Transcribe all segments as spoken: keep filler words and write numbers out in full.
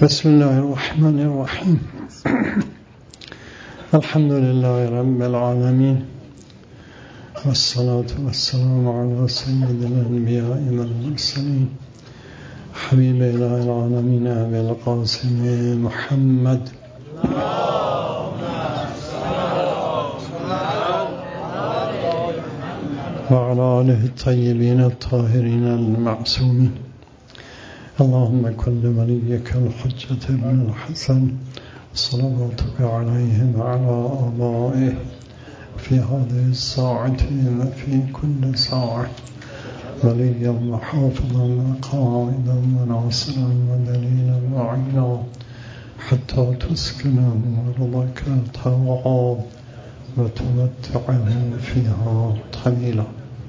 بسم الله الرحمن الرحیم. الحمد لله رب العالمین والصلاة والسلام على سید الانبیاء والمرسلین حبیب اله العالمین ابی القاسم محمد وعلى آله الطيبين الطاهرين المعصومين. اللهم كن وليك الحجة ابن الحسن صلواتك عليه وعلى آبائه في هذه الساعة وفي كل ساعة وليا وحافظا وقائدا وناصرا ودليلا وعينا حتى تسكنه أرضك طوعا وتمتعه فيها طويلا.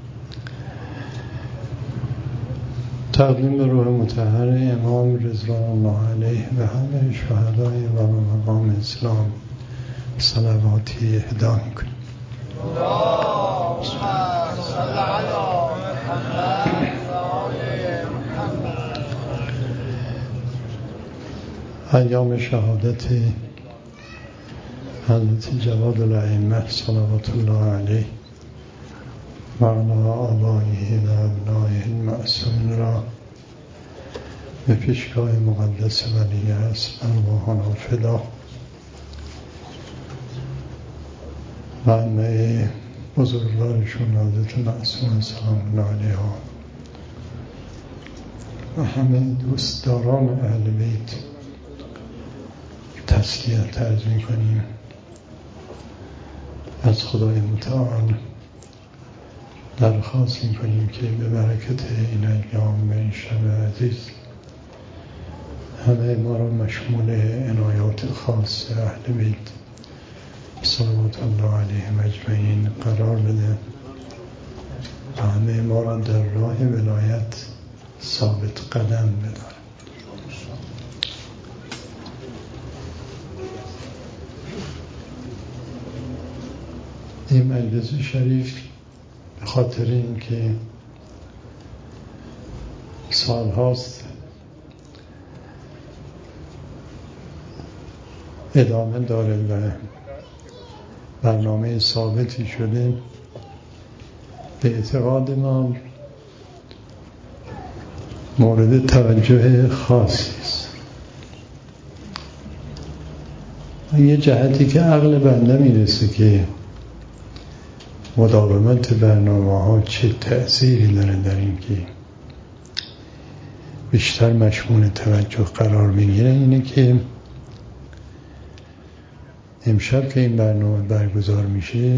تقدیم به روح مطهر امام رضوان الله علیه و همه شهدای و مقام اسلام صلواتی اهدا میکنیم. اللهم صل علی محمد و آل محمد. ایام شهادت حضرت جواد الائمه صلوات الله علیه و علی آبائه و ابنائه المعصومین را به پیشگاه مقدس ولی است ارواحنا فدا و همه بزرگوارشون حضرت معصومه سلام الله علیها و همه دوستداران اهل بیت تسلیت عرض می‌کنیم از خدای متعال. درخواست می‌کنیم که به برکت این ایام و این شب عزیز همه ما را مشمول عنایات خاص اهل بیت صلوات الله علیهم اجمعین قرار بده و همه ما را در راه ولایت ثابت قدم بداره. این مجلس شریف به خاطر اینکه سال هاست ادامه داره و برنامه ثابتی شده، به اعتقاد ما مورد توجه خاصی است. یه جهتی که عقل بنده میرسه که مداومت برنامه ها چه تأثیری داره در این که بیشتر مشمول توجه قرار میگیره، اینه که امشب که این برنامه برگزار میشه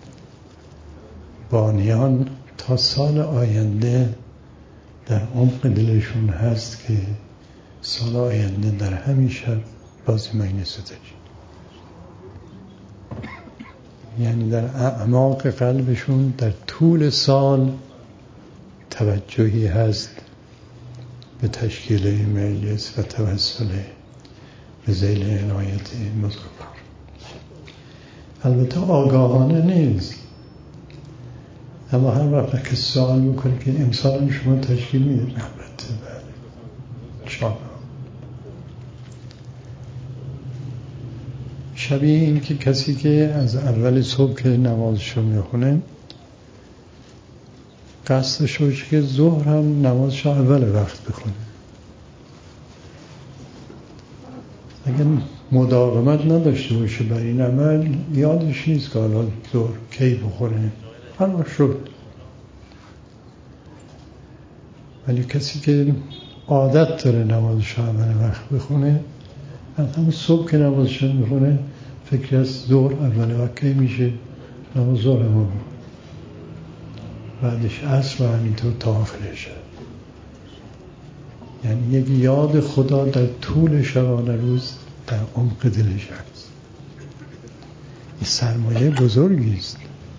بانیان تا سال آینده در عمق دلشون هست که سال آینده در همین شب بازی مجلس تجدید، یعنی در اعماق قلبشون در طول سال توجهی هست به تشکیل این مجلس و توسل به ذیل عنایت بزرگوار. البته آگاهانه نیست، اما هر وقت که سوال میکنه که امسال شما تشکیل میدید، البته بله انشاءالله. شبیه این که کسی که از اول صبح که نمازشو میخونه قصدش باشه که ظهر هم نمازشو اول وقت بخونه، اگر مداومت نداشته باشه بر این عمل یادش نیست که حالا ظهر کی بخونه، هر شد. ولی کسی که عادت داره نمازشو اول وقت بخونه، از همون صبح که نمازشو میخونه فکر از ظهر اول وقت کی میشه، نماز ظهر هم بود، بعدش عصر و همینطور تا آخرش. یعنی یک یاد خدا در طول شبانه روز در عمق دلش هست. این سرمایه بزرگی است.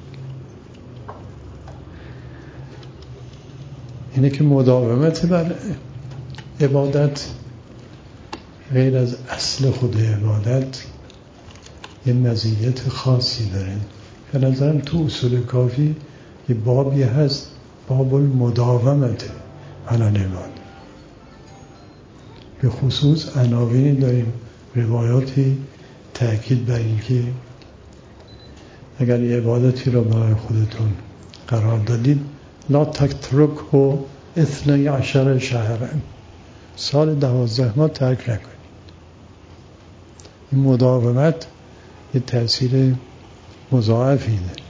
اینه که مداومت بر عبادت غیر از اصل خود عبادت یه مزیت خاصی داره. به نظرم تو اصول کافی یه بابی هست، باب المداومت علی العبادة. به خصوص عناوینی داریم، روایاتی تأکید بر این که اگر یه عبادتی را برای خودتون قرار دادید لا تترکه اثنی عشر شهرن، سال دوازده ماه ترک نکنید. این مداومت یه تأثیر مضاعفی داره.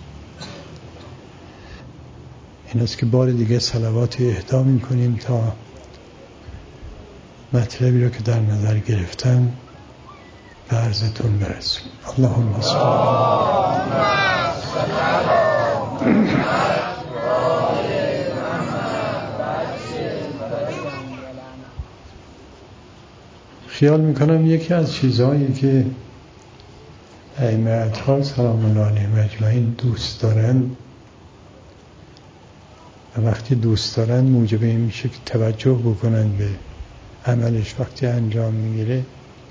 این است که بار دیگه صلواتی اهدا می‌کنیم تا مطلبی رو که در نظر گرفتم به عرضتون برسیم. اللهم صل خیال میکنم یکی از چیزهایی که ائمه اطهار سلام الله علیهم اجمعین دوست دارن و وقتی دوست دارن موجب این میشه که توجه بکنن به عملش وقتی انجام میگیره،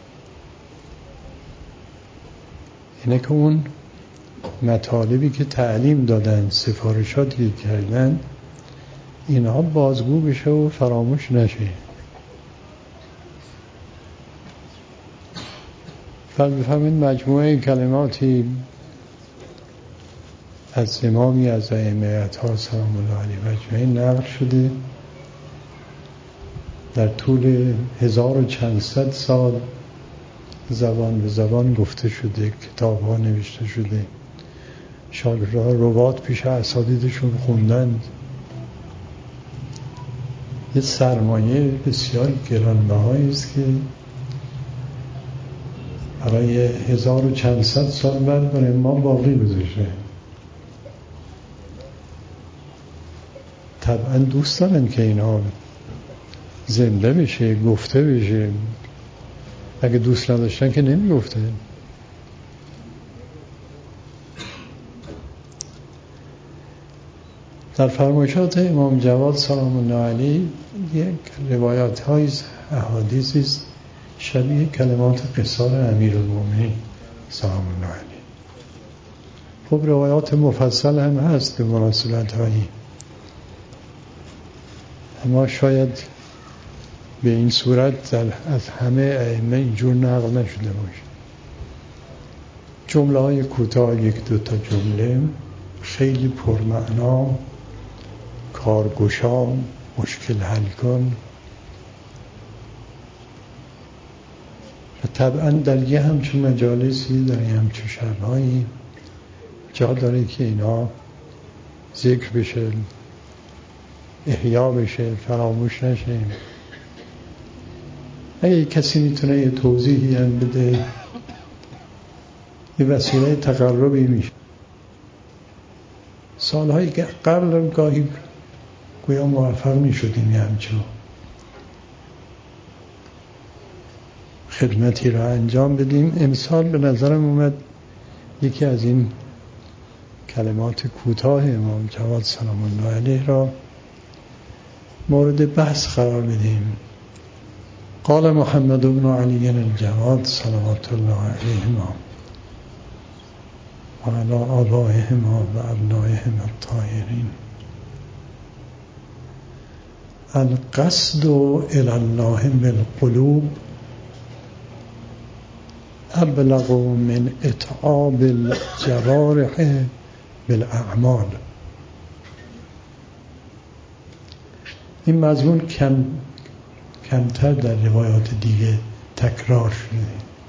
اینه که اون مطالبی که تعلیم دادن، سفارشاتی که کردن، اینها بازگو بشه و فراموش نشه. فرض بفرمایید مجموعه کلماتی از امامی از ائمه اطهار سلام الله علیهم اجمعین نقل شده، در طول هزار و چند صد سال زبان به زبان گفته شده، کتاب ها نوشته شده، شاگردها روات پیش اساتیدشون خوندن. یه سرمایه بسیار گرانبهایی است که برای هزار و چند صد سال بعد برای ما باقی گذاشته. طبعا دوست دارن که اینا زنده بشه، گفته بشه. اگه دوست نداشتن که نمی گفته. در فرمایشات امام جواد سلام الله علیه یک روایات های احادیثی است شبیه کلمات قصار امیرالمومنین سلام الله علیه. خب روایات مفصل هم هست به مناسبت هایی، اما شاید به این صورت در از همه ائمه اینجور نقل نشده باشه. جمله های کوتاه، یک دو تا جمله خیلی پرمعنا، کارگشا، مشکل حل کن. و طبعا در یه همچون مجالسی، در یه همچون شبهایی جا داره که اینا ذکر بشه، احیا بشه، فراموش نشه. اگه کسی میتونه یه توضیحی هم بده، یه وسیله تقربی میشه. سالهای قبل گاهی گویا موفق میشدیم یه همچون خدمتی را انجام بدیم. امسال به نظرم اومد یکی از این کلمات کوتاه امام جواد سلام الله علیه را مورد بحث قرار بدیم. قال محمد بن علی الجواد صلوات الله علیهما و علی آبائهما و ابنائهما الطاهرین: القصد الی الله بالقلوب ابلغ من اتعاب الجوارح بالاعمال. این مضمون کم کمتر در روایات دیگه تکرار شده.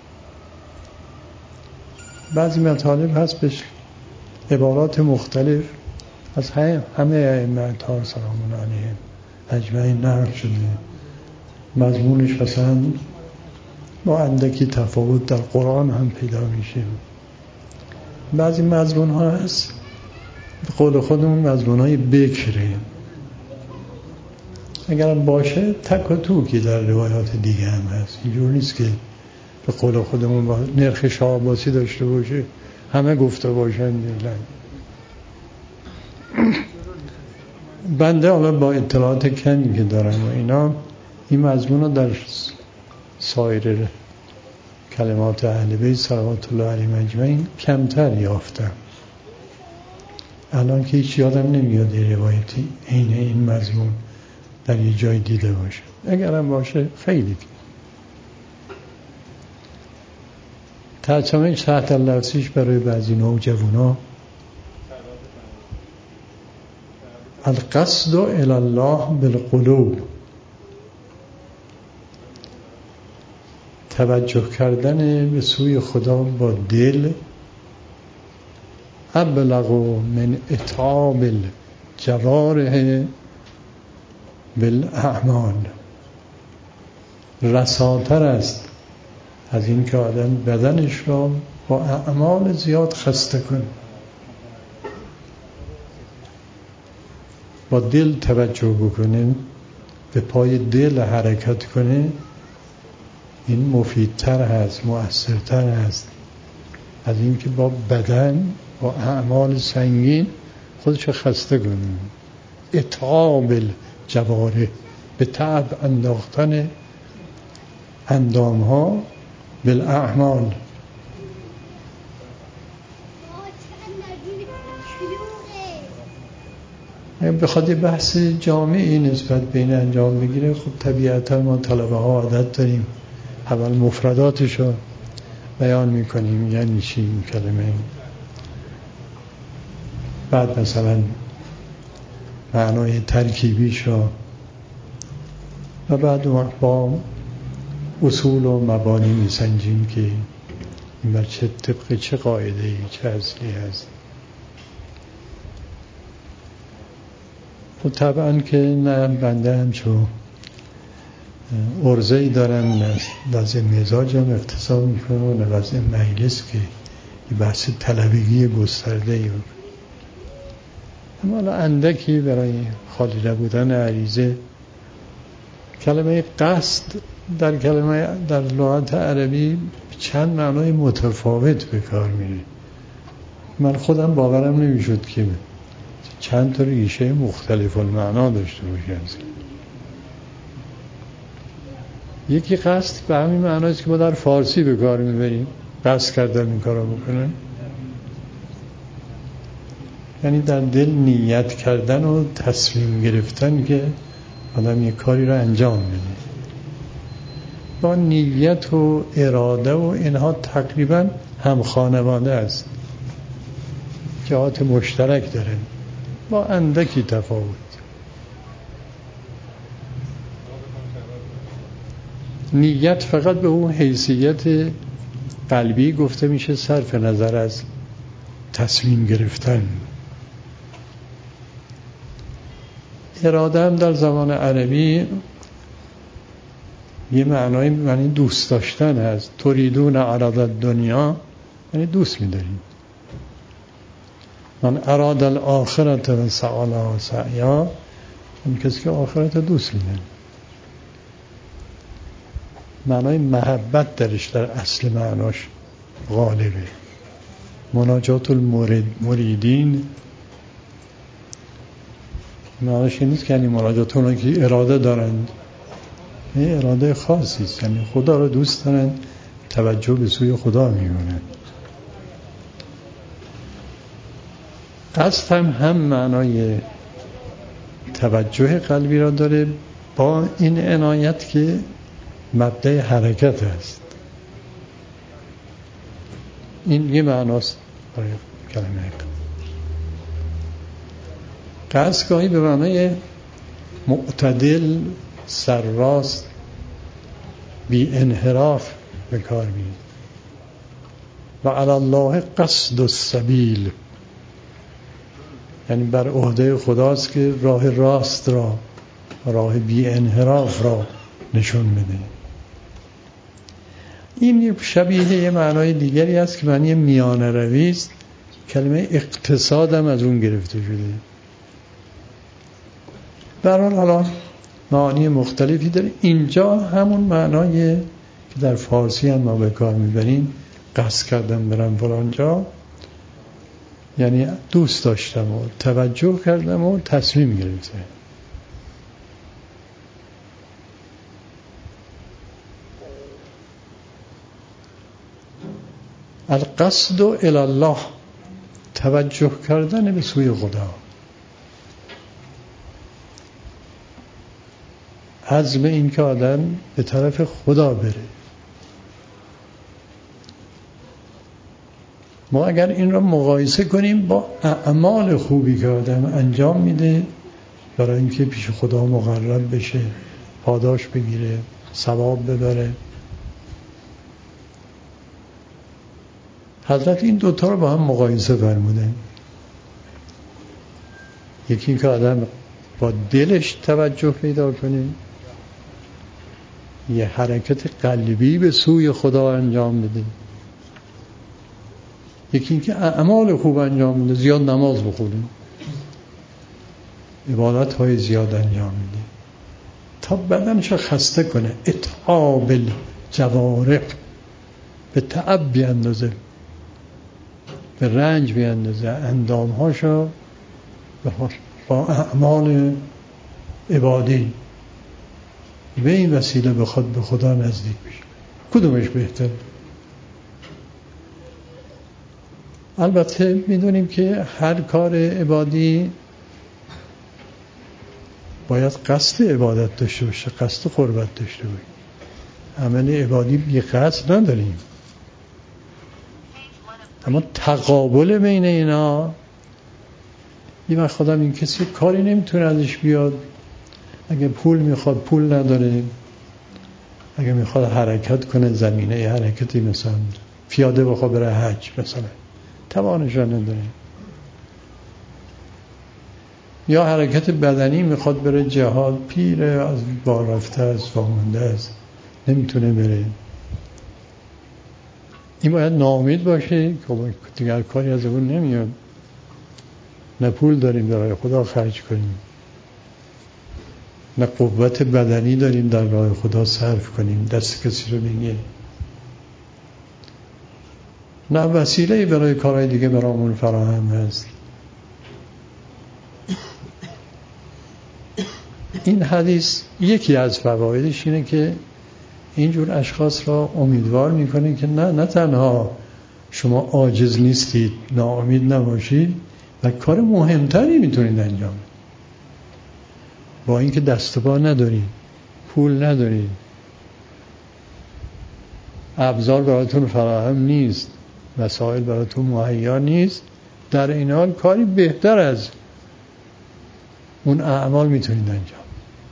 بعضی مطالب هست بهش عبارات مختلف از همه ائمه اطهار سلام الله علیهم اجمعین نقل شده. مضمونش مثلا با اندکی تفاوت در قرآن هم پیدا میشه. بعضی مضمون ها هست به قول خودمون مضمون های بکره، اگرم باشه تک و توکی در روایات دیگه هم هست. اینجور نیست که به قول خودمون با نرخ شاه عباسی داشته باشه همه گفته باشن. بنده حالا با اطلاعات کمی که دارم و اینا این مضمون رو در سایر کلمات اهل بیت صلوات الله علیهم اجمعین کمتر یافتم. الان که هیچ یادم نمیاد یه روایتی عین این مضمون در یه جای دیده باشه. اگرم باشه خیلی ترجمه تحت لفظیش برای بعضی نوجوانا القصد الی الله بالقلوب، توجه کردن به سوی خدا با دل، ابلغ من اتعاب الجوارح بالاعمال، رساتر است از این که آدم بدنش را با اعمال زیاد خسته کنه. با دل توجه بکنه، به پای دل حرکت کنه، این مفیدتر هست، مؤثرتر هست از این که با بدن با اعمال سنگین خودش خسته کنه. اتعاب الجوارح، به تعب انداختن اندام ها بالاعمال. بخواد یه بحث جامعی نسبت به این انجام بگیره، خب طبیعتا ما طلبه ها عادت داریم اول مفرداتش رو بیان میکنیم، یعنی چی این کلمه، بعد مثلا معنای ترکیبیش رو، و بعد با اصول و مبانی میسنجیم که این بر چه طبق چه قاعده‌ای چه اصلی هست. خب طبعا که نه بنده هم چون عرضه‌ای دارم، نه وضع مزاجم اقتصاد میکنه و نه وضع مجلس که این بحث طلبگی گسترده‌ای رو. اما حالا اندکی برای خالی نبودن عریضه، کلمه قصد در کلمه در لغت عربی چند معنای متفاوت به کار میره. من خودم باورم نمیشد که چند تا ریشه مختلف المعنا داشته باشه. یکی قصد به همین معناست که ما در فارسی به کار میبریم، قصد کردن این کارو بکنن، یعنی در دل نیت کردن و تصمیم گرفتن که آدم یک کاری رو انجام بده. با نیت و اراده و اینها تقریبا هم خانواده است، جهات مشترک دارن با اندکی تفاوت. نیت فقط به اون حیثیت قلبی گفته میشه صرف نظر از تصمیم گرفتن. اراده هم در زبان عربی یه معنای معنی دوست داشتن هست. تریدون عرض الدنیا، یعنی دوست می‌دارید. من اراد الاخرت و سعی لها سعیا، اون کسی که آخرت دوست می‌داره. معنای محبت درش در اصل معناش غالبه. مناجات المرید مریدین معناش این نیست که یعنی مناجات اونایی که اراده دارند، این اراده خاصی است، یعنی خدا رو دوست دارن، توجه به سوی خدا می‌کنن. قصد هم هم معنای توجه قلبی را داره، با این عنایت که مبدأ حرکت است. این یه معناست برای کلمه قصد. گاهی به معنای معتدل، سرراست، بی انحراف به کار می‌برد. و علی الله قصد السبیل، یعنی بر عهده خداست که راه راست را، راه بی انحراف را نشون بده. این شبیه یه معنای دیگری است که معنی میانه روی است. کلمه اقتصاد هم از اون گرفته شده. در حال حالا معانی مختلفی داره. اینجا همون معنای که در فارسی هم ما به کار میبریم، قصد کردم برم فلان جا، یعنی دوست داشتم و توجه کردم و تصمیم گرفتم. القصد الی الله، توجه کردن به سوی خدا، عزم این که آدم به طرف خدا بره. ما اگر این را مقایسه کنیم با اعمال خوبی که آدم انجام میده برای اینکه پیش خدا مقرب بشه، پاداش بگیره، ثواب ببره، حضرت این دوتا رو با هم مقایسه فرمودن. یکی که آدم با دلش توجه پیدا کنه، یه حرکت قلبی به سوی خدا انجام بده، یکی این که اعمال خوب انجام بده، زیاد نماز بخونه، عبادت های زیاد انجام بده تا بدنش خسته کنه، اتعاب الجوارح، به تعب بیاندازه، به رنج بیاندازه اندامهاشو با اعمال عبادی، به این وسیله به خود به خدا نزدیک بشه. کدومش بهتر؟ البته میدونیم که هر کار عبادی باید قصد عبادت داشته باشه، قصد قربت داشته باشه. عمل عبادی بی قصد نداریم، اما تقابل بین اینا، یه وقت خدا این کسی کاری نمیتونه ازش بیاد، اگه پول میخواد پول نداره، اگه میخواد حرکت کنه زمینه حرکتی مثلا پیاده بخواد بره حج مثلا توانش نداره، یا حرکت بدنی میخواد بره جهاد، پیره، از بار رفته است، وامونده است، نمیتونه بره، این باید ناامید باشه که دیگر کاری از اون نمیاد، نه پول داریم برای خدا خرج کنیم، نه قوت بدنی داریم در راه خدا صرف کنیم، دست کسی رو بگیریم، نه وسیله برای کارهای دیگه برامون فراهم هست. این حدیث یکی از فوایدش اینه که اینجور اشخاص را امیدوار میکنه که نه نه تنها شما عاجز نیستید، ناامید نباشید و کار مهمتری میتونید انجام بدید. با اینکه دست و پا ندارید، پول ندارید، ابزار براتون فراهم نیست، وسایل براتون مهیا نیست، در این حال کاری بهتر از اون اعمال میتونید انجام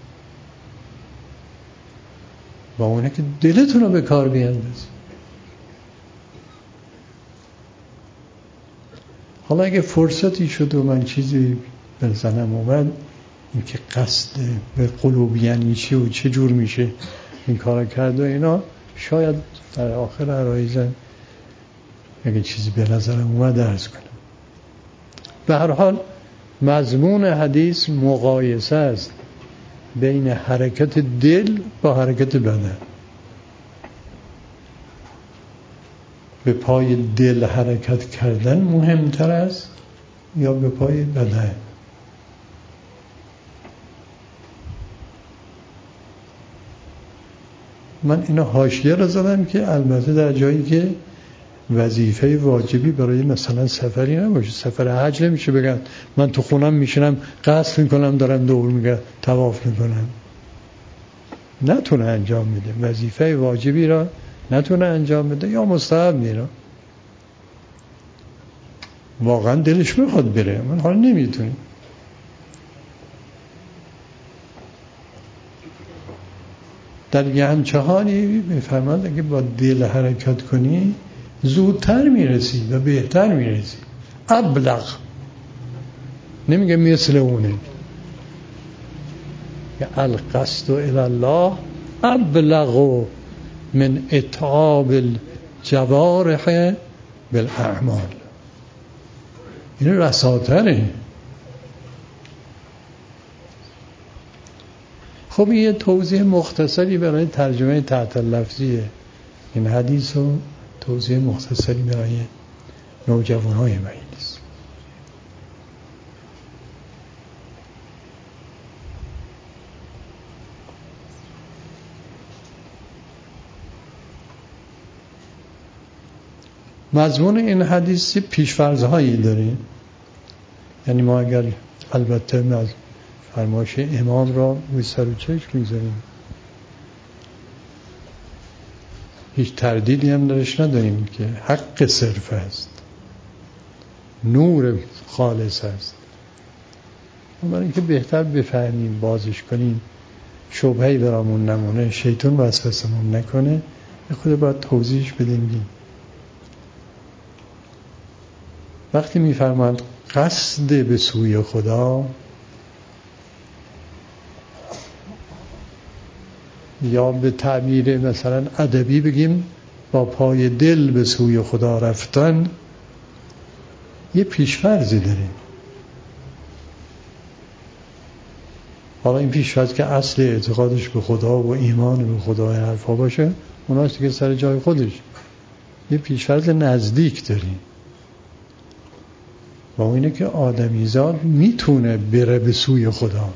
با اونه که دلتون رو به کار بیاندازید. حالا اگه فرصتی شد و من چیزی به ذهنم اومد این که قصد به قلوب یعنی چی و چه جور میشه این کار کرد و اینا، شاید در آخر عرایزم اگه چیزی به نظرم اومد عرض کنم. به هر حال مضمون حدیث مقایسه است بین حرکت دل با حرکت بدن. به پای دل حرکت کردن مهمتر است یا به پای بدن؟ من اینا حاشیه را زدم که البته در جایی که وظیفه واجبی برای مثلا سفری نباشه. سفر حج نمیشه بگن من تو خونم میشینم قصد میکنم دارم دور میگم طواف میکنم، نتونه انجام میده، وظیفه واجبی را نتونه انجام بده یا مستحب میره، واقعا دلش میخواد بره من حالا نمیتونه. در یه همچهانی میفرماد اگه با دل حرکت کنی زودتر میرسی و بهتر میرسی. ابلغ، نمیگه مثل اونه، که القصد الی الله ابلغ من اتعاب الجوارح بالاعمال. این رساتره. خب یه توضیح مختصری برای ترجمه تحت لفظی این حدیث و توضیح مختصری برای نوجوانهای مجلس. مضمون این حدیث پیش‌فرض‌هایی داره، یعنی ما اگر البته از فرمایش امام را روی سر و چشم میذاریم، هیچ تردیدی هم درش نداریم که حق صرف است، نور خالص است. برای اینکه بهتر بفهمیم، بازش کنیم، شبهه‌ای برامون نمونه، شیطان وسوسمون نکنه، به خود باید توضیحش بدیم. وقتی میفرماند قصد به سوی خدا، یا به تعبیر مثلا ادبی بگیم با پای دل به سوی خدا رفتن، یه پیش‌فرضی داریم. حالا این پیش‌فرض که اصل اعتقادش به خدا و ایمان به خدا حرفا باشه، اوناست که سر جای خودش. یه پیش‌فرض نزدیک داریم و اینه که آدمیزاد میتونه بره به سوی خدا.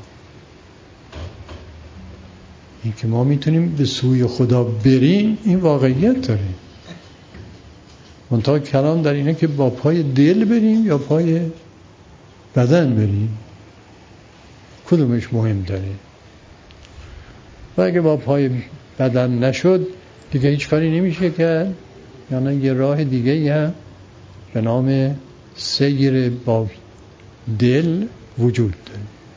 این که ما میتونیم به سوی خدا بریم، این واقعیت داریم. منتها کلام در اینه که با پای دل بریم یا پای بدن بریم، کدومش مهم داره. و اگه با پای بدن نشد دیگه هیچ کاری نمیشه کرد، یعنی یه راه دیگه هم به نام سیر با دل وجود داره.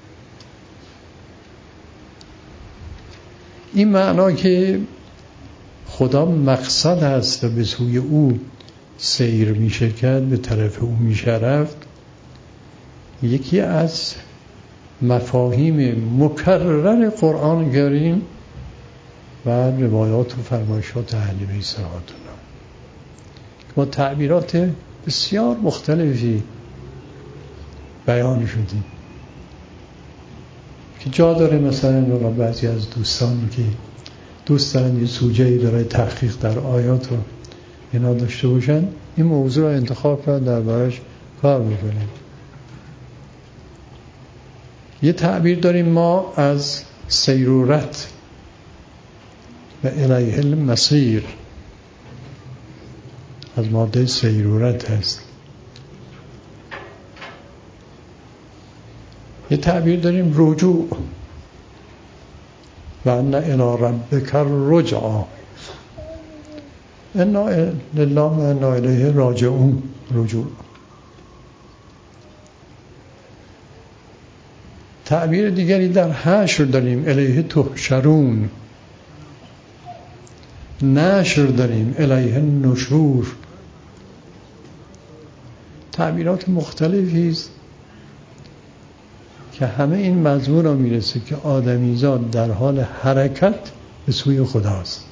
این معنا که خدا مقصد هست و به سوی او سیر میشه کرد، به طرف او میشه رفت، یکی از مفاهیم مکرر قرآن کریم و روایات و فرمایشات اهل بیت صلوات الله با تعبیرات بسیار مختلفی بیان شدیم که جا داره. مثلا بعضی از دوستان که دوست دارن یه سوژه‌ای برای تحقیق در آیات رو اینا داشته باشن، این موضوع رو انتخاب کردن، دربارش کار میکنیم. یه تعبیر داریم ما از سیرورت و الیه المصیر، از ماده سیرورت هست. یه تعبیر داریم رجوع و ان الی ربک الرجعی، انا لله و انا الیه راجعون. رجوع. تعبیر دیگری در حشر داریم، الیه تحشرون. نشر داریم، الیه النشور. تعبیرات مختلفی است که همه این مضمون را میرسه که آدمیزاد در حال حرکت به سوی خداست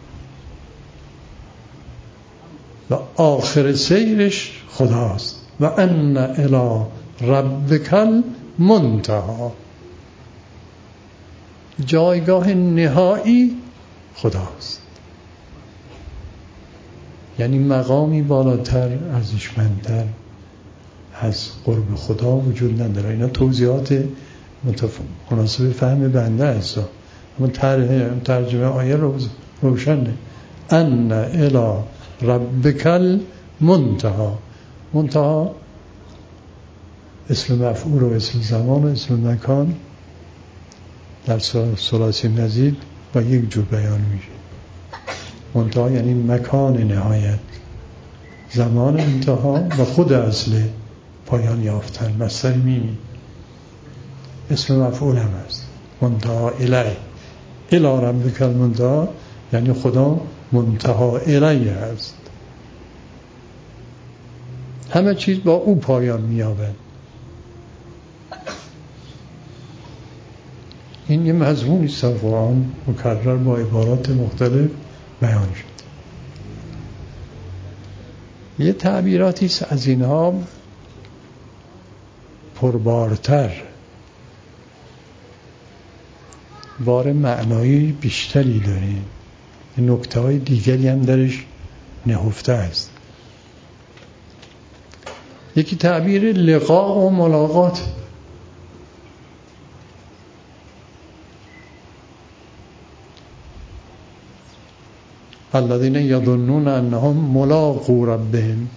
و آخر سیرش خداست. و ان الی ربک المنتهی، جایگاه نهایی خداست. یعنی مقامی بالاتر، ارزشمندتر از قرب خدا وجود نداره. اینا توضیحات مناسب فهم بنده است، اما ترجمه آیه روز روشنه. ان الی ربک المنتهی. منتهی اسم مفعول و اسم زمان و اسم مکان در ثلاثی مزید با یک جور بیان میشه. منتهی یعنی مکان نهایت، زمان انتها و خود اصل پایان یافتن. مصدر میمی اسم مفعول هم است. منتهی الی، الی ربک المنتهی یعنی خدا منتهی الی است. همه چیز با او پایان مییابد. این یه مضمونی است در قرآن، مکرر با عبارات مختلف بیان شد. یه تعبیراتی است از اینها پربارتر، بار معنایی بیشتری داره، نکته های دیگری هم درش نهفته است. یکی تعبیر لقاء و ملاقات. الذین یظنون انهم ملاقو ربهم.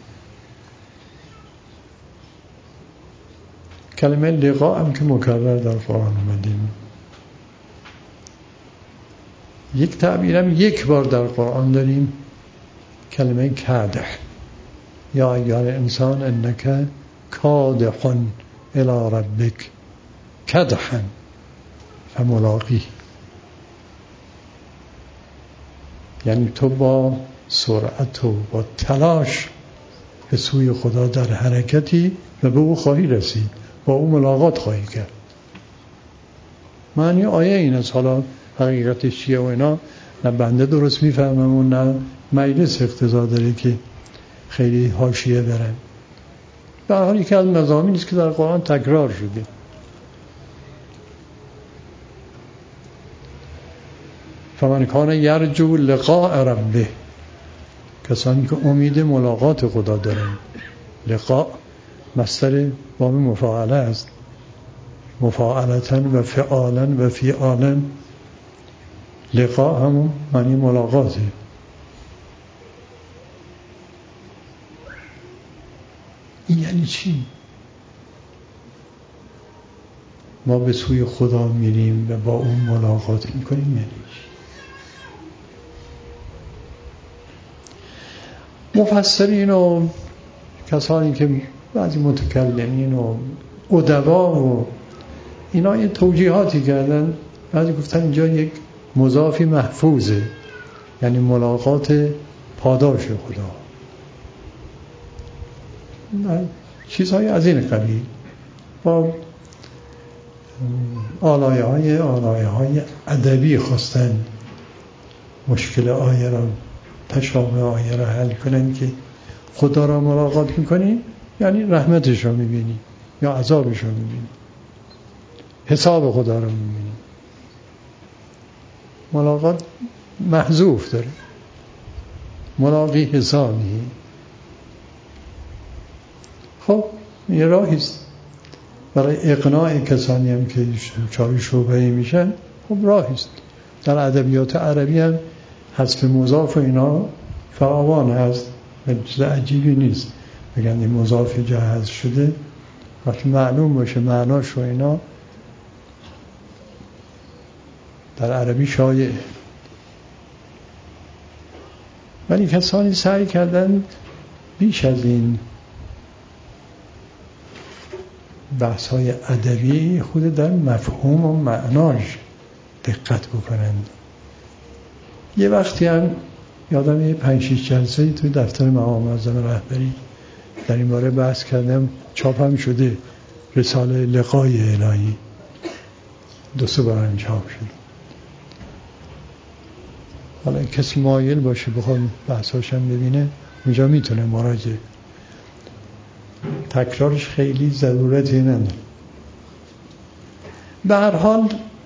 کلمه لقاء هم که مکرر در قرآن اومدیم. یک تعبیرم یک بار در قرآن داریم، کلمه کدح، یا ایها الانسان انک کادح الی ربک کدحا فملاقیه. یعنی تو با سرعت و با تلاش به سوی خدا در حرکتی و به او خواهی رسید، با او ملاقات خواهی کرد. معنی آیه این است. حالا حقیقتش چیه و اینا نه بنده درست میفهمم و نه مجلس اقتضا داره که خیلی حاشیه برن. به هر حال یکی از مضامینی است که در قرآن تکرار شده. فمن کان یرجو لقاء ربه، کسانی که امید ملاقات خدا دارن. لقاء مصدر باب مفاعله است، مفاعلتن و فعالن و فیعالن. لقاء همون معنی ملاقاته. این یعنی چی؟ ما به سوی خدا میریم و با اون ملاقات میکنیم. یعنی چی؟ مفسرین و کسانی که بعضی متکلمین و ادبا و اینا یه توجیهاتی کردن. بعضی گفتن اینجا یک مضافی محفوظه، یعنی ملاقات پاداش خدا، چیزهای از این قبیل. با آلایه های آلایه های ادبی خواستن مشکل آیه را، تشابه آیه را حل کنن که خدا را ملاقات میکنی یعنی رحمتش را میبینی یا عذابش را میبینی، حساب خدا را میبینی. ملاقات محذوف داره، ملاقی حسابی. خب یه راهیست برای اقناع کسانی هم که چای شبهه‌ای میشن. خب راهیست. در ادبیات عربی هم حذف مضاف و اینا فراوان هست، چیز عجیبی نیست. بگن این مضاف جا حذف شده، وقتی معلوم باشه معناش و اینا در عربی شایع. ولی کسانی سعی کردن بیش از این بحث های ادبی خود در مفهوم و معناش دقت بکنند. یه وقتی هم یادم یه پنج شیش جلسه توی دفتر مقام معظم رهبری در این باره بحث کردم، چاپ هم شده. رساله لقای الهی دو سه بار هم چاپ شده. حالا کسی مایل باشه بخواد بحثاشم ببینه اونجا میتونه مراجعه. تکرارش خیلی ضرورتی نداره. به هر حال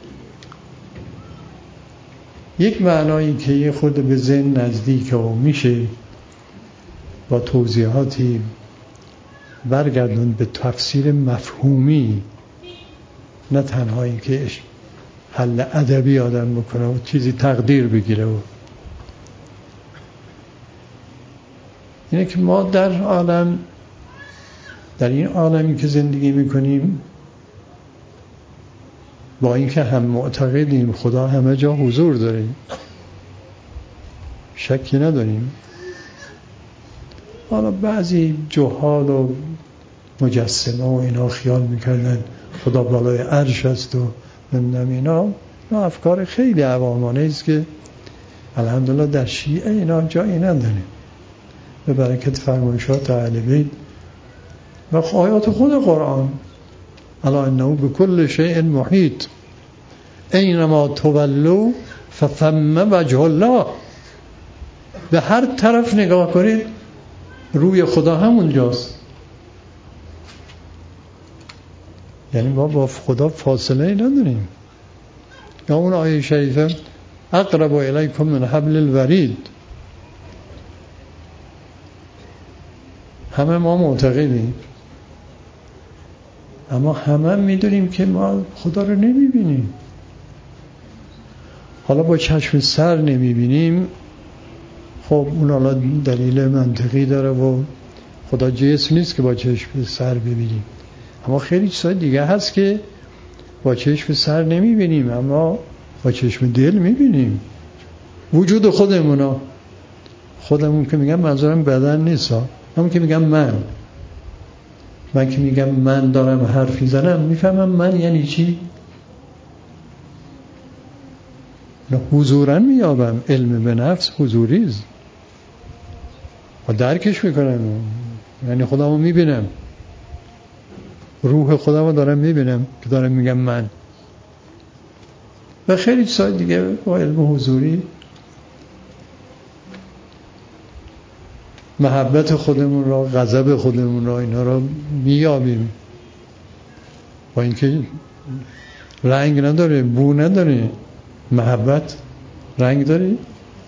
یک معنایی که یه خود به ذهن نزدیکه و میشه با توضیحاتی برگردون به تفسیر مفهومی، نه تنها این که حل ادبی آدم بکنه و چیزی تقدیر بگیره. و اینه که ما در عالم، در این عالمی که زندگی میکنیم، با اینکه هم معتقدیم خدا همه جا حضور داره، شکی نداریم، حالا بعضی جهال و مجسمه و اینا خیال میکردن خدا بالای عرش است و نمیدونم اینا. اینا افکار خیلی عوامانه است که الحمدلله در شیعه اینا جایی نداره. به برکت فرمایشات اهل بیت و آیات خود قرآن، الا انه بكل شیء محیط اینما تولوا فثم وجه الله. به هر طرف نگاه کنید روی خدا همونجاست. یعنی ما با خدا فاصله نداریم. یا اون آیه شریفه اقرب الیکم من حبل الورید. همه ما معتقدیم، اما همه میدونیم که ما خدا رو نمیبینیم. حالا با چشم سر نمیبینیم، خب اون حالا دلیل منطقی داره و خدا جسم نیست که با چشم سر ببینیم. اما خیلی چیزای دیگه هست که با چشم سر نمیبینیم اما با چشم دل میبینیم. وجود خودمونا، خودمون که میگم منظورم بدن نیست ها، همون که میگم من من که میگم من دارم حرف میزنم، میفهمم من یعنی چی؟ حضورا میابم. علم به نفس حضوریست و درکش میکنم، یعنی خودمو میبینم، روح خودمو دارم میبینم که دارم میگم من. و خیلی چیزای دیگه با علم حضوری محبت خودمون را، غضب خودمون را، اینا را میابیم. با اینکه رنگ نداره، بو نداره. محبت رنگ داره،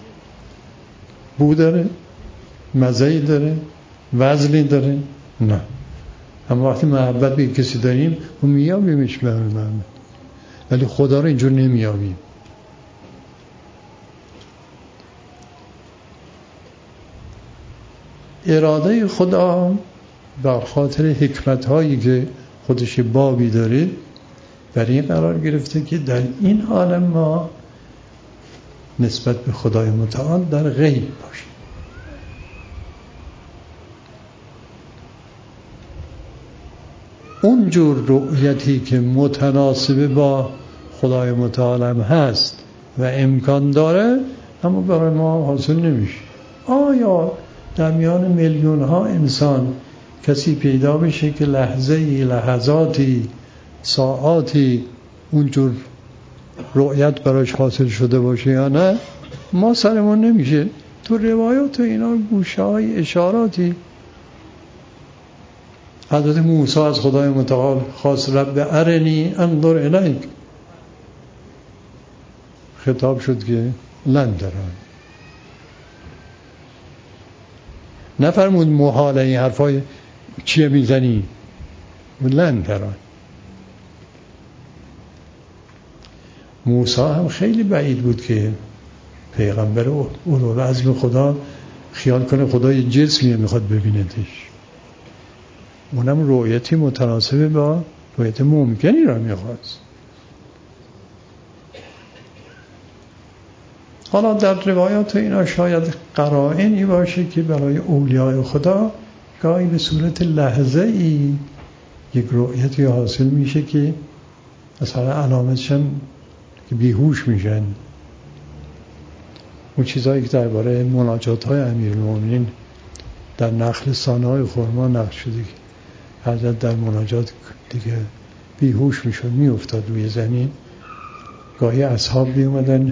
بو داره، مزه‌ای داره، وزنی داره؟ نه. اما وقتی محبت به کسی داریم اون میابیمش به من، ولی خدا رو اینجور نمیابیم. اراده خدا با خاطر حکمت هایی که خودش بابی داره برای این قرار گرفته که در این عالم ما نسبت به خدای متعال در غیب باشیم. اونجور رؤیتی که متناسب با خدای متعال هم هست و امکان داره، اما برای ما حاصل نمیشه. آیا در میان میلیون ها انسان کسی پیدا بشه که لحظه‌ای، لحظاتی، ساعاتی اونجور رؤیت براش حاصل شده باشه یا نه؟ ما سرمون نمیشه. تو روایات و اینا گوشه های اشاراتی حضرت موسی از خدای متعال خواست رب ارنی انظر الیک، خطاب شد که لن ترانی. نفرمود محاله این حرفای چیه میزنی، لن ترانی. موسی هم خیلی بعید بود که پیغمبر اولوالعزم خدا خیال کنه خدای جسمیه میخواد ببیندش. اونم رؤیتی متناسب با رؤیت ممکنی را میخواست. حالا در روایات اینا شاید قرائنی باشه که برای اولیاء خدا گاهی به صورت لحظه ای یک رؤیتی حاصل میشه که مثلا علامتش هم که بیهوش میشن. اون چیزهایی که درباره مناجات های امیرالمومنین در نخل سانهای خرما نقل شده که حضرت در مناجات دیگه بیهوش میشد، میافتاد روی زمین. گاهی اصحاب بیومدن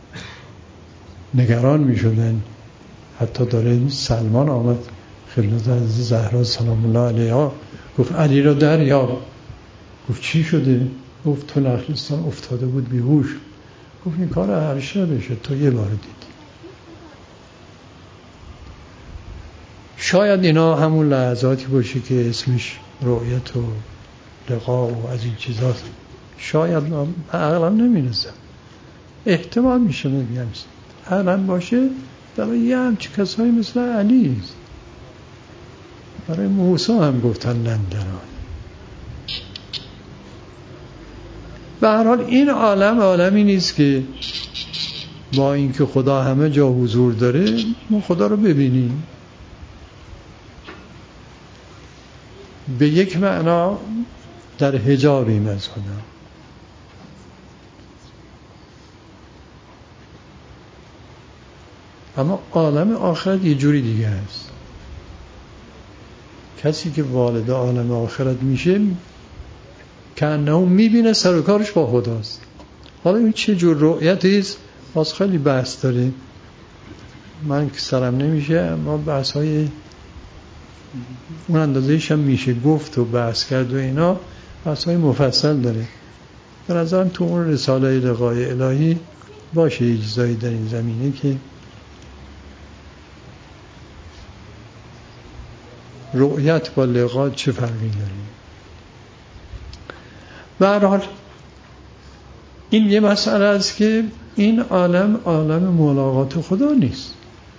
نگران میشدن. حتی داره سلمان آمد خدمت از زهرا سلام الله علیها، گفت علی را دریاب. گفت چی شده؟ گفت تو نخلستان افتاده بود بیهوش. گفت این کار هر شبشه، تو یه بار دیدی. شاید اینا همون لحظاتی باشه که اسمش رؤیت و لقا و از این چیزاست. شاید عقلم نمیرسم، احتمال میشه بگم عقلم باشه. برای یه همچی کسایی مثل علی است. برای موسی هم گفتن لندران. به هر حال این عالم عالمی نیست که با اینکه خدا همه جا حضور داره ما خدا رو ببینیم. به یک معنا در حجابیم از خدا. اما عالم آخرت یه جوری دیگه است. کسی که وارد عالم آخرت میشه که انه میبینه سر و کارش با خداست. حالا این چه جور رؤیتی است باز خیلی بحث داره. من که سرم نمیشه، اما بحث های اون اندازه‌ایش هم میشه گفت و بحث کرد و اینا، بحث های مفصل داره. به نظرم تو اون رساله لقای الهی باشه یه چیزایی در این زمینه که رؤیت با لقا چه فرقی داره. به هر حال این یه مسئله است که این عالم عالم ملاقات خدا نیست،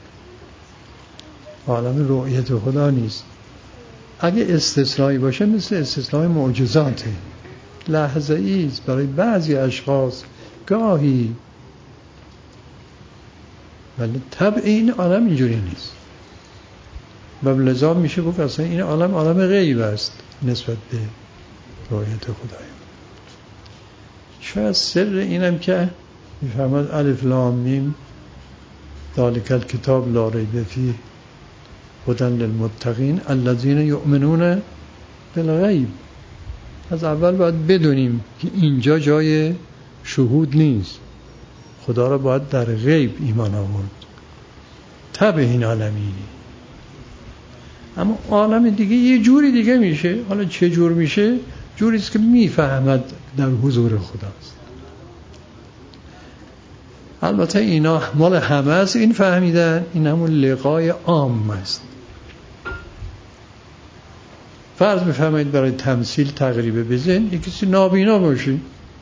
عالم رؤیت خدا نیست. اگه استثنایی باشه مثل استثنای معجزاته، لحظه ایست برای بعضی اشخاص گاهی، ولی طبع این عالم اینجوری نیست. و لذا میشه گفت اصلا این عالم عالم غیب است نسبت به رؤیت خدای. شاید سر اینم که میفرماد الف لام میم ذالک الکتاب لا ریب فیه هدی للمتقین الذین یؤمنون بالغیب. از اول باید بدونیم که اینجا جای شهود نیست، خدا را باید در غیب ایمان آورد تبع این عالمی. اما عالم دیگه یه جوری دیگه میشه، حالا چه جور میشه؟ جوریست که میفهمد در حضور خداست. البته اینا مال همه است، این فهمیدن این همون لقای عام است. فرض بفرمایید برای تمثیل تقریبه بزن یک کسی نابینا باشه،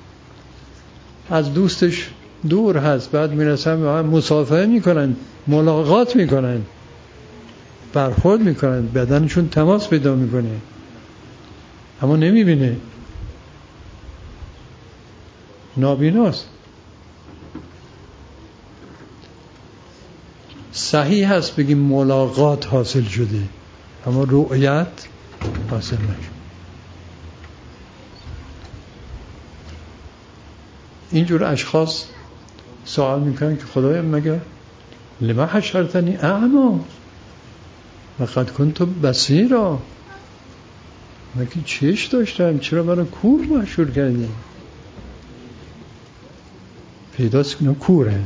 از دوستش دور هست، بعد میرسن به هم مصافحه میکنن، ملاقات میکنن، برخورد میکنن، بدنشون تماس پیدا میکنه اما نمیبینه، نابیناست. صحیح هست بگیم ملاقات حاصل شده اما رؤیت حاصل نشد. اینجور اشخاص سوال میکنن که خدایا مگه لما حشرتنی اعما وقد کنت بصیرا، مگه چش داشتم چرا منو کور محشور کردی؟ پیداست کنم کوره،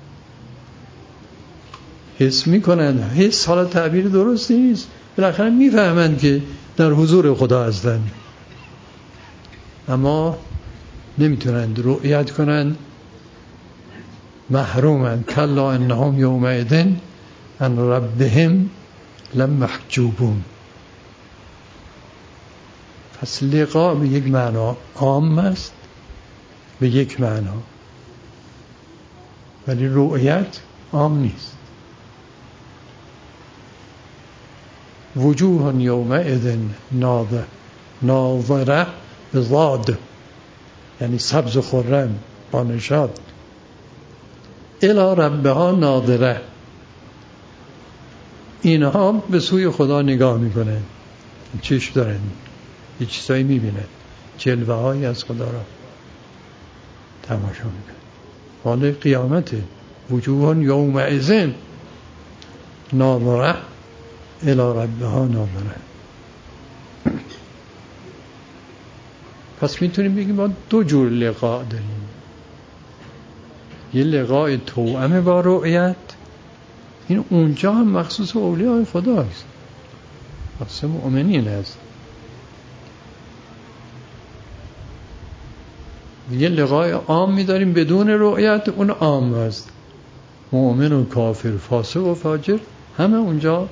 حس میکنن. حس حالا تعبیر درست نیست، بالاخره میفهمند که در حضور خدا هستند اما نمیتونند رؤیت کنند، محرومند. کلا انهم یومئذ عن ربهم لمحجوبون. پس لقا به یک معنا عام است، به یک معنا، ولی رؤیت عام نیست. وجوه یومئذ ناظره ناظره به زاد، یعنی سبز و خرم با نشاط، الی ربها ناظره، اینها به سوی خدا نگاه میکنه، چشم دارن، یه چیزایی میبینه، جلوه هایی از خدا را تماشا میکنه. حال قیامته. وجوه یومئذ ناظره الی ربها ناظره. پس میتونیم بگیم ما دو جور لقا داریم، یه لقای توأم با رؤیت، این اونجا هم مخصوص اولیاء خداست، مخصوص مؤمنین است. یه لقای عام می‌داریم بدون رؤیت، اون عام است، مؤمن و کافر، فاسق و فاجر همه اونجا.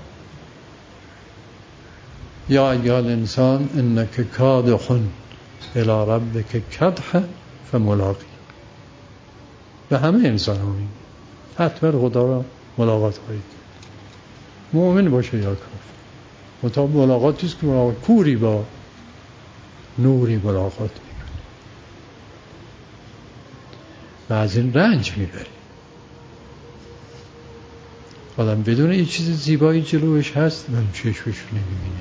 یا ایها الانسان انک کادح الی ربک کدحا فملاقی. به همه انسان ها میگه حتما خدا را ملاقات خواهید، مؤمن باشه یا کافر. مطابق ملاقاتی است که ملاقات کوری با نوری ملاقات میکنه و از این رنج میبری. آدم بدون یه چیز زیبایی جلوش هست من چشمش نمیبینه.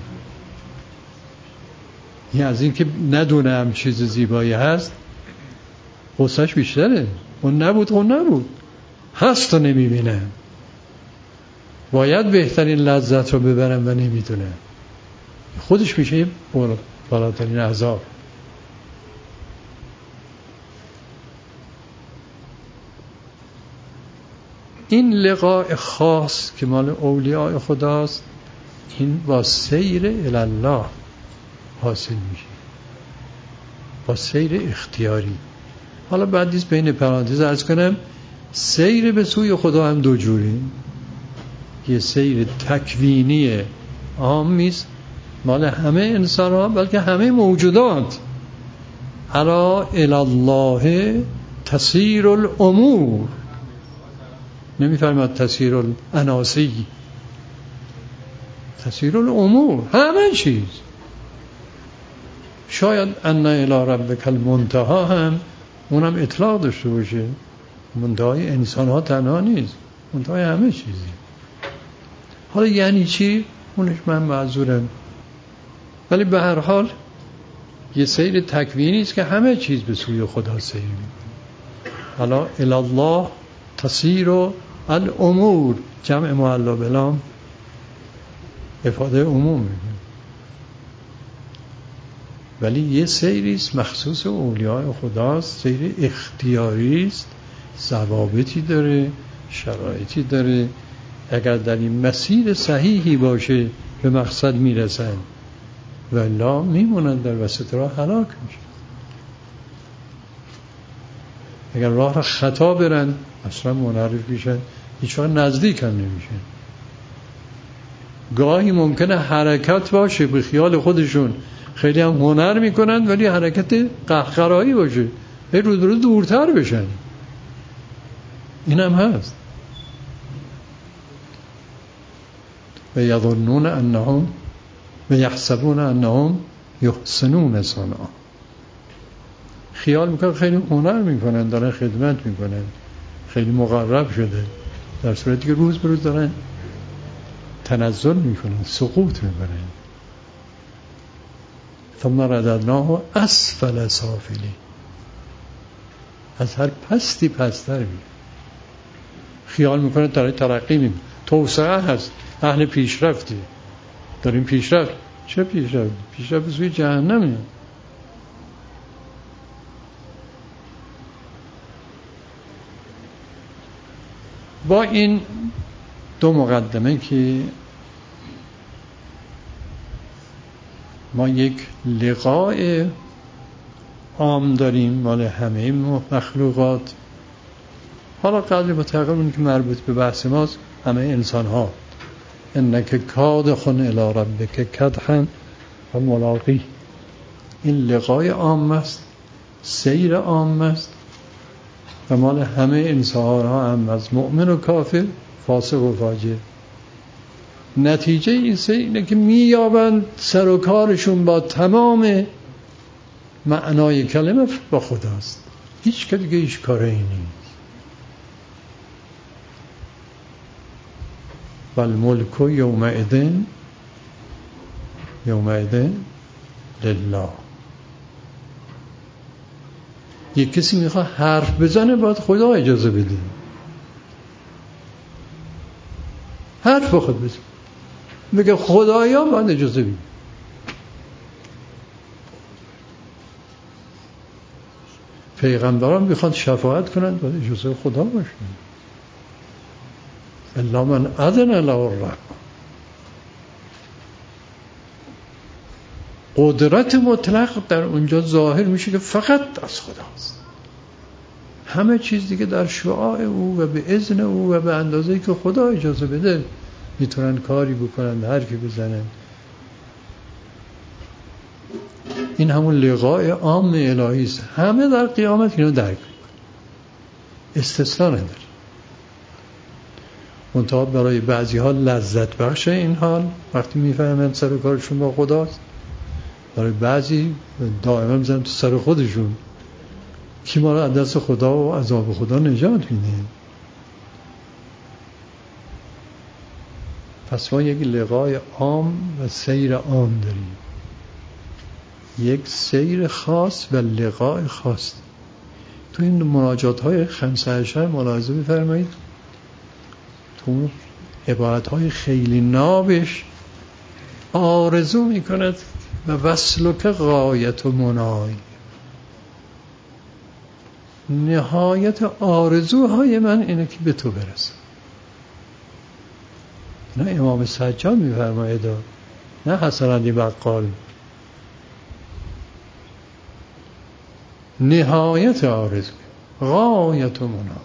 این از این که ندونه هم چیز زیبایی هست غصهش بیشتره. اون نبود اون نبود هست و نمیبینه، باید بهترین لذت رو ببرم و نمیدونه، خودش میشه بالاترین عذاب. این لقاء خاص که مال اولیاء خداست، این با سیر الله حاصل میشه، با سیر اختیاری. حالا بعد نیست بین پرانتز عرض کنم سیر به سوی خدا هم دو جوری، یه سیر تکوینی عامیست مال همه انسان ها بلکه همه موجودات. الا الی الله تسیر الامور، نمیفرماد تسیر الاناسی، تسیر الامور، همه چیز. شاید ان الی ربک المنتهی هم اونم اطلاق داشته باشه، منتهای انسان ها تنها نیست، منتهای همه چیزی. حالا یعنی چی؟ اونش من معذورم. ولی به هر حال یه سیر تکوینی است که همه چیز به سوی خدا سیر می‌کنه. حالا الی الله تسیر الامور، جمع معلا بلام افاده عموم می‌کنه. ولی یه سیری است مخصوص اولیاء خداست، سیر اختیاری است، ضوابطی داره، شرایطی داره. اگر در این مسیر صحیحی باشه به مقصد میرسن و الا میمونن در وسط راه هلاک میشن. اگر راه را خطا برن اصلا منحرف میشن، هیچ وقت نزدیک هم نمیشن. گاهی ممکنه حرکت باشه به خیال خودشون خیلی هم هنر میکنن ولی حرکت قهقرایی باشه، هی رو رو دورتر بشن. این هم هست. و یظنون انهم و یحسبون انهم یحسنون صنعا، خیال میکنن خیلی هنر میکنن، دارن خدمت میکنن، خیلی مقرب شده، در صورتی که روز به روز دارن تنزل میکنن، سقوط میکنن. ثم رددناه اسفل سافلین، از هر پستی پستر می خیال میکنه داره ترقی می توسعه هست، اهل پیشرفتی، داریم پیشرفت. چه پیشرفت؟ پیشرفت سوی جهنمه. با این دو مقدمه که ما یک لقاء عام داریم مال همه مخلوقات، حالا قدر متقابل که مربوط به بحث ماست همه انسان ها، انک کادخن الی ربک کدحا و ملاقی، این لقای عام است، سیر عام است و مال همه انسان ها هم از مؤمن و کافر، فاسق و فاجر. نتیجه این سیر اینه که میابند سر و کارشون با تمام معنای کلمه با خداست، هیچ که دیگه هیچ کاره ای نیست. والملک یومئذ یومئذ لله. یک کسی میخواد حرف بزنه باید خدا اجازه بده، حرف بخواد بزنه بگه خدایا باید اجازه بده. پیغمبران میخواد شفاعت کنند باید اجازه خدا باشه. الا من اذن له الرحمن، قدرت مطلق در اونجا ظاهر میشه که فقط از خداست. همه چیز دیگه در شعاع او و به اذن او و به اندازه‌ای که خدا اجازه بده میتونن کاری بکنن، حرفی بزنن. این همون لقاء عام الهی است، همه در قیامت اینو درک میکنن، استثنا نداره. منتها برای بعضی ها لذت بخشه این حال وقتی میفهمن سر و کارشون با خداست، برای بعضی دائما میزنن تو سر خودشون کی ما رو از دست خدا و عذاب خدا نجات میده. پس ما یک لقای عام و سیر عام داریم، یک سیر خاص و لقای خاص. تو این مناجات های خمسه عشر ملاحظه بفرمایید، تو عبارت های خیلی نابش آرزو میکند و وصلک غایت و منای، نهایت آرزوهای من اینه که به تو برسم. نه امام سجاد میفرماید، نه حسن علی بقال، نهایت آرزو غایت و منای.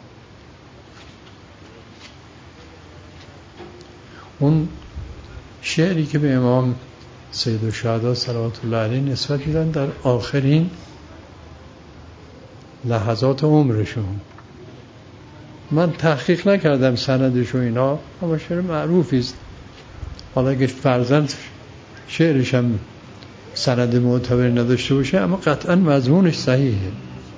اون شعری که به امام سید الشهدا صلوات الله علیه نسبت میدن در آخرین لحظات عمرشون، من تحقیق نکردم سندش و اینا، اما شعر معروفی است. حالا اگه فرضاً شعرش هم سند معتبر نداشته باشه اما قطعاً مضمونش صحیحه.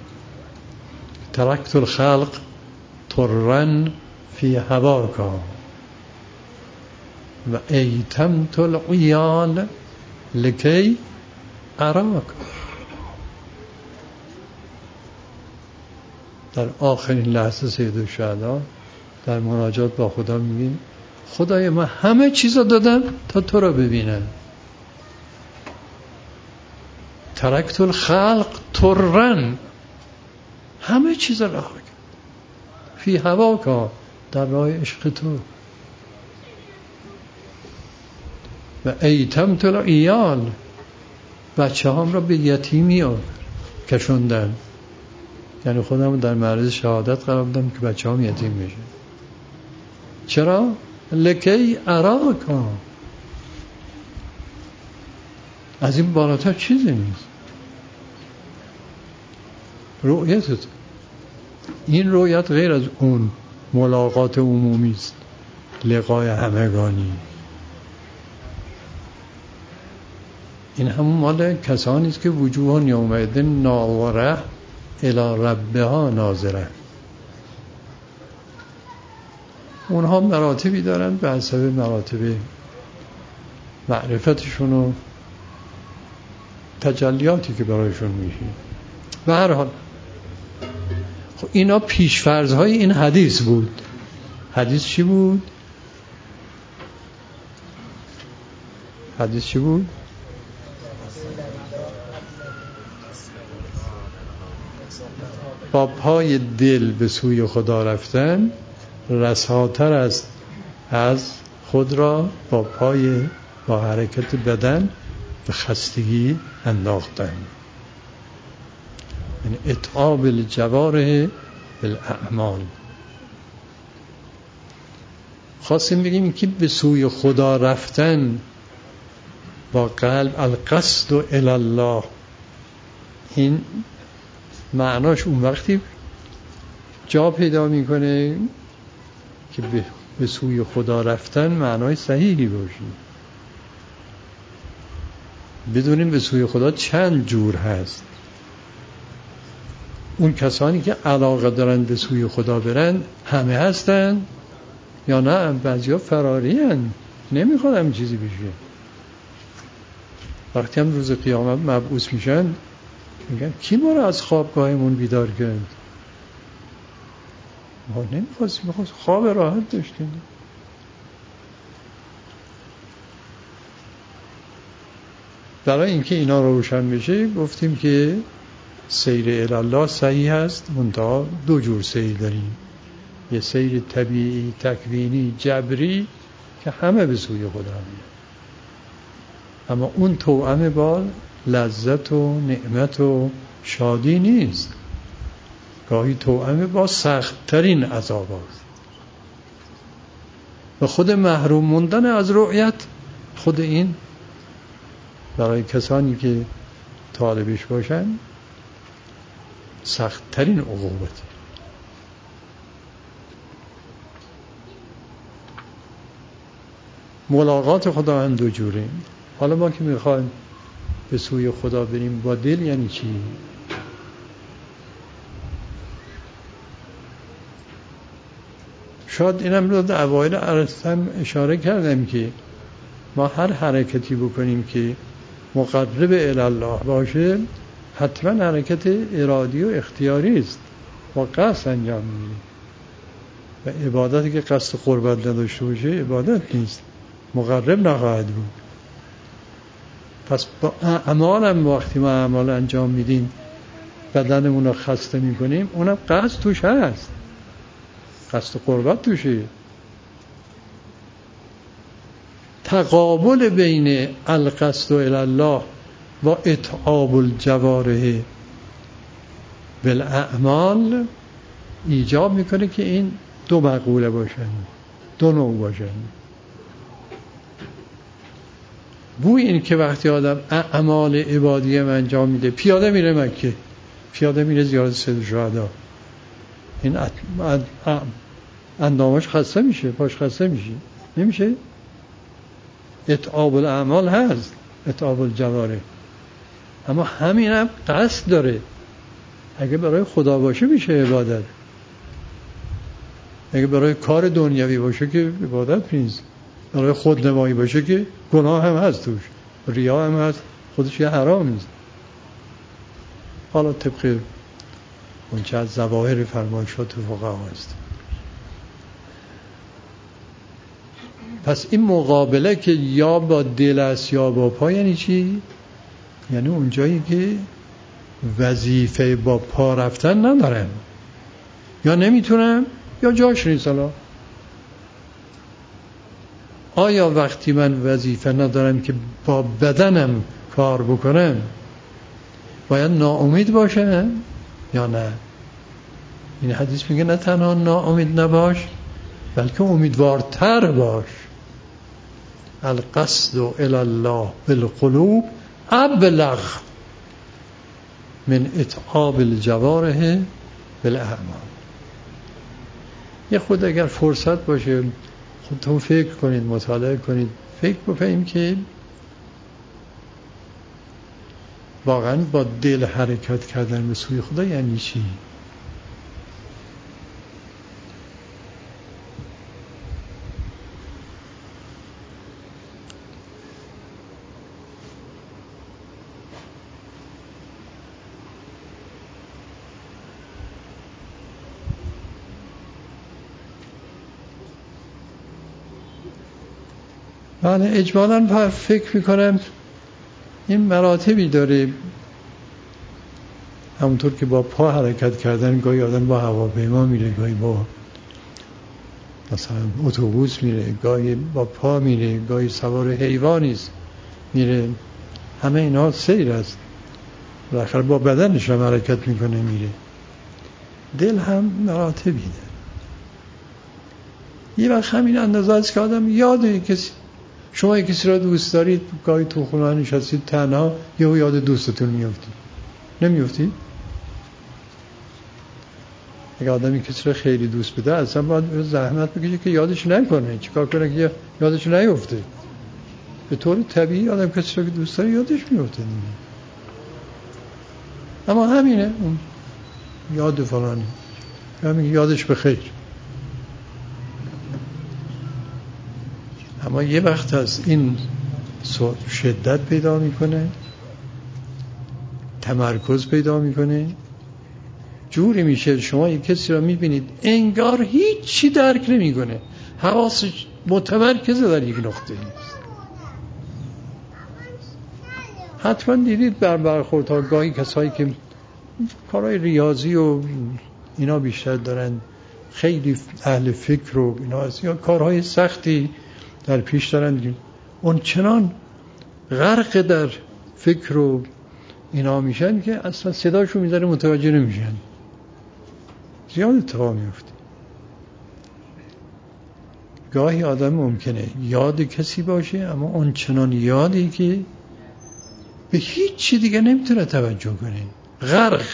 ترکت الخلق طرًا فی هواکا و ایتمت العیال لکی اراک. در آخرین لحظه سید الشهدا در مناجات با خدا میگیم خدای من همه چیزا دادم تا تو را ببینم. ترکت الخلق ترن، همه چیز رها کرد فی هواکا، در راه عشق تو. و ایتمت العیال، بچه هم را به یتیمی کشوندم، یعنی خودم در معرض شهادت قرار دادم که بچه هم یتیم بشه. چرا؟ لکی اراکا، از این بالاتر چیزی نیست. رؤیتت، این رؤیت غیر از اون ملاقات عمومی است، لقای همگانی. این همون مال کسانی است که وجوه یومئذ ناظره الی ربها ناظره. اونها مراتبی دارند به حسب مراتب معرفتشون و تجلیاتی که برایشون میشه. به هر حال خب اینا پیشفرض‌های این حدیث بود. حدیث چی بود؟ حدیث چی بود؟ با پای دل به سوی خدا رفتن رساتر است از خود را با پای با حرکت بدن به خستگی انداختن. یعنی اتعاب الجوارح بالاعمال. خواستیم بگیم که به سوی خدا رفتن با قلب، القصد الی الله، این معناش اون وقتی جا پیدا میکنه که به سوی خدا رفتن معنای صحیحی باشه. بدونیم به سوی خدا چند جور هست. اون کسانی که علاقه دارن به سوی خدا برن همه هستن یا نه؟ بعضیا فراری هن، نمیخواد هم چیزی بشه. وقتی هم روز قیامت مبعوث میشن میگن کی ما رو از خوابگاهمون بیدار کرد؟ ما نمیخواستیم، میخواست خواب راحت داشتیم. برای اینکه اینا روشن بشه گفتیم که سیر الی الله صحیح است، منتها دو جور سیر داریم. یه سیر طبیعی تکوینی جبری که همه به سوی خدا میرن، اما اون توأم با لذت و نعمت و شادی نیست، گاهی توأم با سخت‌ترین عذاب است. و خود محروم موندن از رؤیت، خود این برای کسانی که طالبش باشن سخت‌ترین عقوبت. ملاقات خدا هم دو جوره. حالا ما که میخوایم به سوی خدا بریم با دل یعنی چی؟ شاید اینم رو در اوایل عرضم اشاره کردم که ما هر حرکتی بکنیم که مقرب الی الله باشه حتما حرکت ارادی و اختیاری است، با قصد انجام میدیم. و عبادتی که قصد قربت نداشته باشه عبادت نیست، مقرب نخواهد بود. پس با اعمال هم وقتی ما اعمال انجام میدیم بدنمون رو خسته میکنیم، اونم قصد توش هست، قصد قربت توشه. تقابل بین القصد الی الله و اتعاب الجوارح بالاعمال ایجاب میکنه که این دو مقوله باشن، دو نوع باشن. گوی این که وقتی آدم اعمال عبادی انجام میده، پیاده میره مکه، پیاده میره زیارت سید الشهدا، این اندامش خسته میشه، پاش خسته میشه، نمیشه؟ اتعاب الاعمال هست، اتعاب الجوارح، اما همین هم قصد داره. اگه برای خدا باشه میشه عبادت، اگه برای کار دنیوی باشه که عبادت نیست. برای خودنمایی باشه که گناه هم هست توش، ریا هم هست، خودش یه حرام نیست. حالا طبق اون چه از ظواهر فرمایشات فقها است. پس این مقابله که یا با دل است یا با پا یعنی چی؟ یعنی اونجایی که وظیفه با پا رفتن ندارم، یا نمیتونم یا جاش نیست. حالا آیا وقتی من وظیفه ندارم که با بدنم کار بکنم باید ناامید باشم یا نه؟ این حدیث میگه نه تنها ناامید نباش بلکه امیدوارتر باش. القصد الی الله بالقلوب ابلغ من اتعاب الجوارح بالاعمال. یه خود اگر فرصت باشه خودتون فکر کنید، مطالعه کنید، فکر بکنید که واقعا با دل حرکت کردن به سوی خدا یعنی چی؟ بله اجمالاً فکر میکنم این مراتبی داره. همونطور که با پا حرکت کردن، گاهی آدم با هواپیما میره، گاهی با مثلا اتوبوس میره، گاهی با پا میره، گاهی سوار حیوانی میره، همه اینا سیر است. بالاخره با بدنش هم حرکت میکنه میره. دل هم مراتبی داره. یه وقت همین اندازه است که آدم یاده کسی، شما کسی را دوست دارید، گاهی تو خونه نشستید تنها، یهو یاد دوستتون میافتید. نمیافتید؟ اگه آدمی کسی را خیلی دوست بده اصلا باید زحمت بکشه که یادش نکنه. چیکار کنه که یادش نیفته؟ به طور طبیعی آدم کسی را که دوست داره یادش میفته. اما همینه، اون یاد فلانی همین یادش بخیر. اما یه وقت هست این شدت پیدا میکنه، تمرکز پیدا میکنه، جوری میشه شما یک کسی را میبینید انگار هیچی درک نمیکنه، حواسش متمرکزه در یک نقطه. حتما دیدید بر برخوردها گاهی کسایی که کارهای ریاضی و اینا بیشتر دارن، خیلی اهل فکر و اینا هست، یا کارهای سختی در پیش دارن، اون چنان غرق در فکر و اینا میشن که اصلا صداشو میذاره متوجه نمیشن. زیاد اتفاق میفته. گاهی آدم ممکنه یاد کسی باشه اما اون چنان یادی که به هیچ چی دیگه نمیتونه توجه کنه، غرق.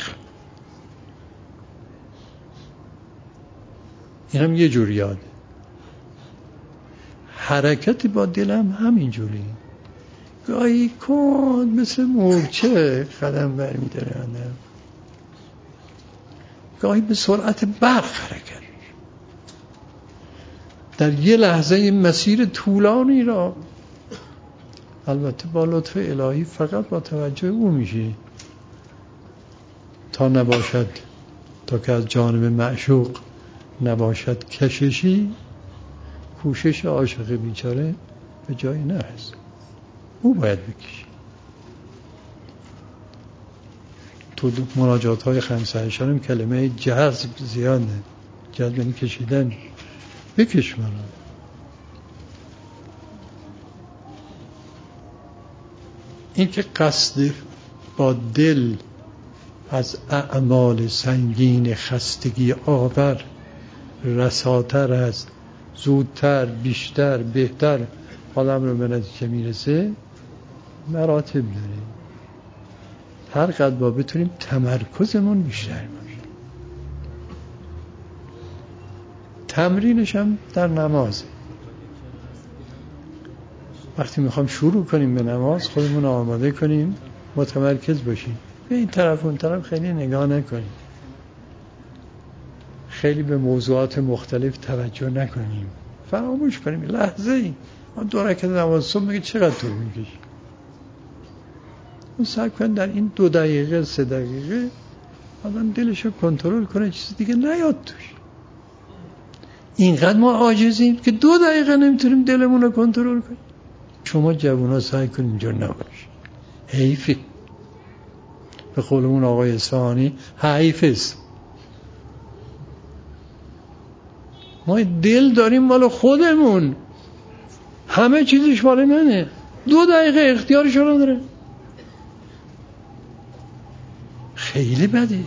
اینم یه جور یاده. حرکت با دلم همین جوری، گاهی کن مثل مورچه قدم برمی‌داره آدم، گاهی به سرعت برق حرکت، در یه لحظه این مسیر طولانی را البته با لطف الهی فقط با توجه او میشه، تا نباشد، تا که از جانب معشوق نباشد کششی، کوشش عاشق بیچاره به جایی نرسه، او باید بکشه. تو مناجات های خمسه اشارم کلمه جذب زیاده. جذب یعنی کشیدن. بکش منو. این که قصد با دل از اعمال سنگین خستگی آور رساتر است، زودتر، بیشتر، بهتر آدم رو به نتیجه میرسه، مراتب داره. هر قدر با بتونیم تمرکزمون بیشتر باشه. تمرینش هم در نماز. وقتی میخوام شروع کنیم به نماز خودمون آماده کنیم، متمرکز باشیم، به این طرف اون طرف خیلی نگاه نکنیم، خیلی به موضوعات مختلف توجه نکنیم، فراموش کنیم، لحظه ای دو رکعت نماز صبح میگه چقدر طول میکشه؟ اون سعی کن در این دو دقیقه سه دقیقه آدم دلشو کنترل کنه، چیز دیگه نیاد توش. اینقدر ما عاجزیم که دو دقیقه نمیتونیم دلمون رو کنترل کنیم. شما جوونا سعی کنید اینجور نباشید. حیفه. به قولمون آقای اصفهانی حیف است. ما دل داریم مال خودمون، همه چیزش مال منه، دو دقیقه اختیارش رو نداره. خیلی بده.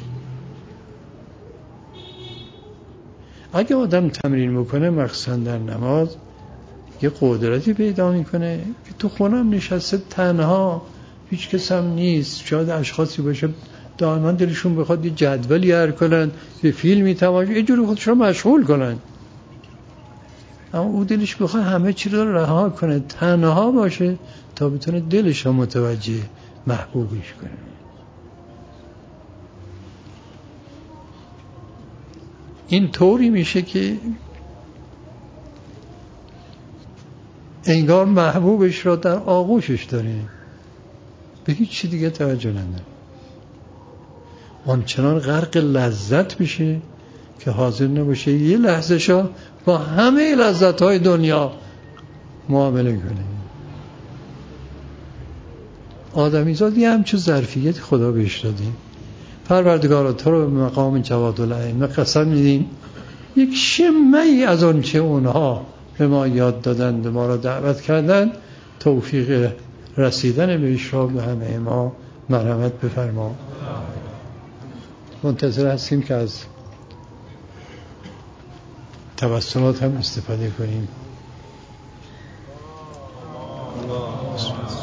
اگه آدم تمرین بکنه مخصوصا در نماز یه قدرتی پیدا میکنه که تو خونم نشسته تنها، هیچ کس هم نیست، شاید اشخاصی باشه دائما دلشون بخواد یه جدولی هر کنن، یه فیلمی تماشا، یه جوری خودشون مشغول کنن، اما او دلش بخواد همه چی رو رها کنه، تنها باشه تا بتونه دلش رو متوجه محبوبش کنه. این طوری میشه که انگار محبوبش را در آغوشش داره، به هیچ چی دیگه توجه نداره. آنچنان غرق لذت میشه که حاضر نباشه یه لحظه شا با همه لذت‌های دنیا معامله کنه. آدمیزاد یه همچون ظرفیت خدا بهش دادیم. پروردگارا تو رو به مقام جواد الائمه قسم میدیم یک شمعی از آن چه اونها به ما یاد دادند، ما را دعوت کردند، توفیق رسیدن بهش را به همه ما مرحمت بفرما. منتظر هستیم که از تبسمات هم استفاده کنیم.